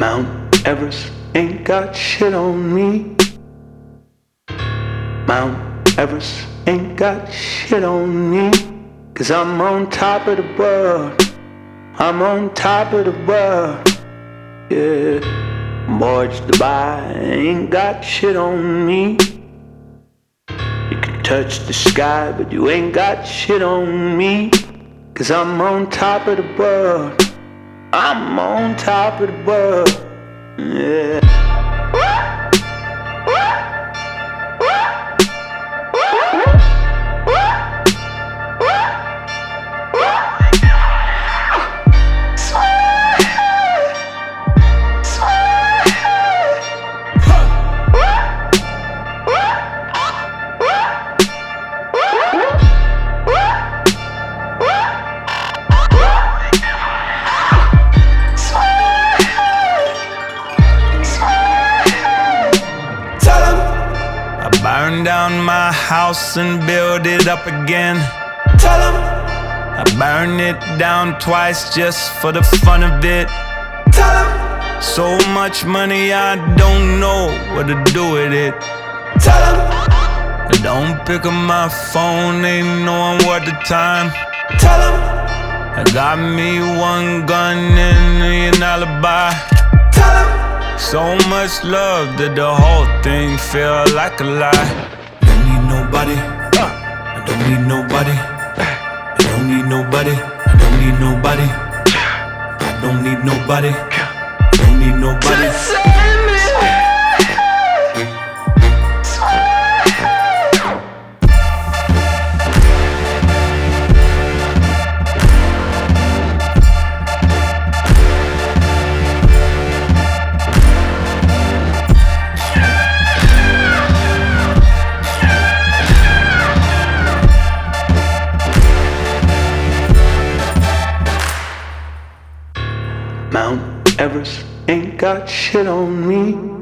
Mount Everest ain't got shit on me. Mount Everest ain't got shit on me. 'Cause I'm on top of the world. I'm on top of the world. Yeah. George Dubai ain't got shit on me. You can touch the sky, but you ain't got shit on me. 'Cause I'm on top of the world. I'm on top of the world. Yeah. Burn down my house and build it up again. Tell 'em I burn it down twice just for the fun of it. Tell 'em so much money I don't know what to do with it. Tell 'em I don't pick up my phone, ain't knowing what the time. Tell 'em I got me one gun and an alibi. Tell 'em so much love that the whole thing feel like a lie. Don't need nobody, I don't need nobody. I don't need nobody, I don't need nobody. I don't need nobody, I don't need nobody. Mount Everest ain't got shit on me.